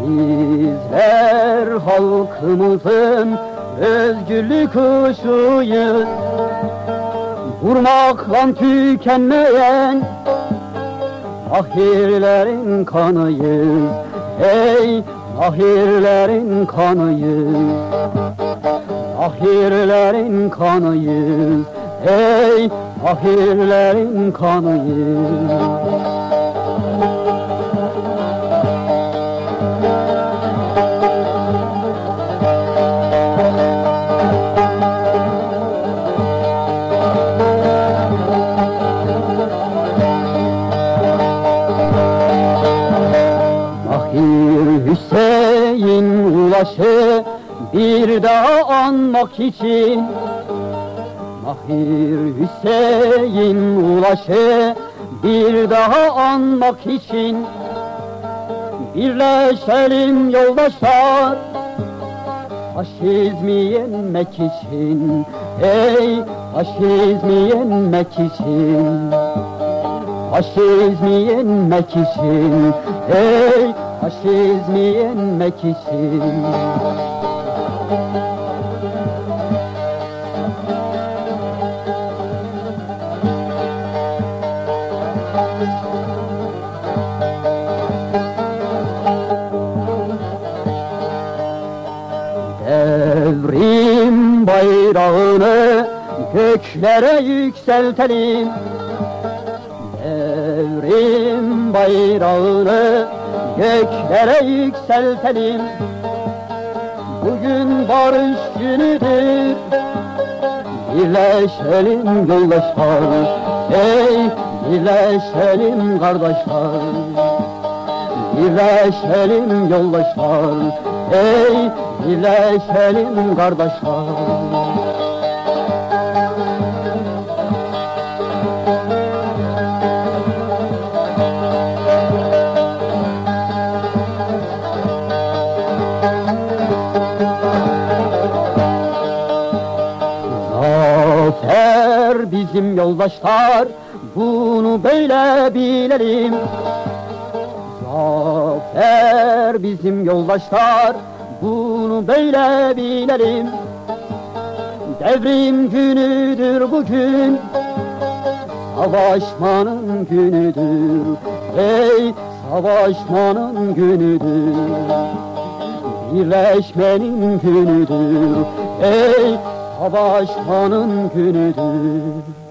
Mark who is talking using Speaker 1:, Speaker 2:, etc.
Speaker 1: Bizler halkımızın özgürlük kuşuyuz. Vurmakla tükenmeyen mahirlerin kanıyız. Hey, mahirlerin kanıyız. Mahirlerin kanıyız. Hey, mahirlerin kanıyız. Hüseyin Ulaş'ı bir daha anmak için, Mahir Hüseyin Ulaş'ı bir daha anmak için birleşelim yoldaşlar, faşizmi yenmek için. Ey, faşizmi yenmek için, faşizmi yenmek için. Ey, faşizmi yenmek için. Devrim bayrağını göklere yükseltelim. Devrim bayrağını göklere yükseltelim. Bugün barış günüdür, birleşelim yoldaşlar. Ey, birleşelim kardeşler. Birleşelim yoldaşlar. Ey, birleşelim kardeşler. Zafer bizim yoldaşlar, bunu böyle bilelim. Zafer bizim yoldaşlar, bunu böyle bilelim. Devrim günüdür bugün, savaşmanın günüdür. Ey, savaşmanın günüdür, birleşmenin günüdür. Ey, savaşmanın günüdür.